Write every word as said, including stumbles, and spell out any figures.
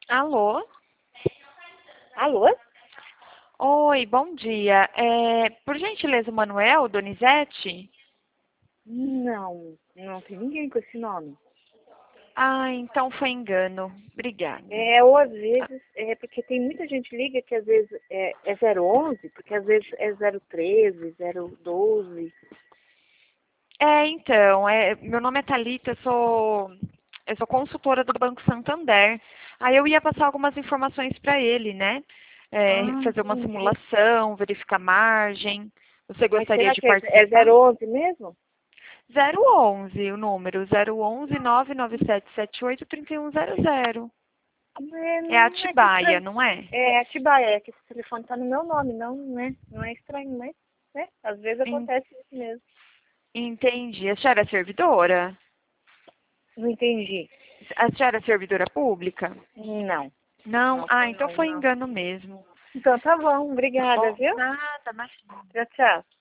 Alô? Alô? Oi, bom dia. É, por gentileza, o Manuel Donizete? Não, não tem ninguém com esse nome. Ah, então foi engano. Obrigada. É, ou às vezes, é porque tem muita gente liga que às vezes é, é zero onze, porque às vezes é zero treze, zero doze. É, então, é, meu nome é Thalita, eu sou, eu sou consultora do Banco Santander. Aí eu ia passar algumas informações para ele, né? É, Ah, fazer uma entendi. simulação, verificar margem. Você Mas gostaria será de que é, é participar? zero onze mesmo? Zero onze, o número, zero onze nove nove sete sete oito três um zero zero. É, É a não é que Atibaia, estranho. não é? É Atibaia, é que esse telefone tá no meu nome, não, não é, não é estranho, mas né? Às vezes En- acontece isso mesmo. Entendi. A senhora é servidora? Não entendi. A senhora é servidora pública? Não, Não? não, Ah, então não, foi não. engano mesmo. Então tá bom, Tá obrigada, bom? viu? Nada, mas Tchau, tchau.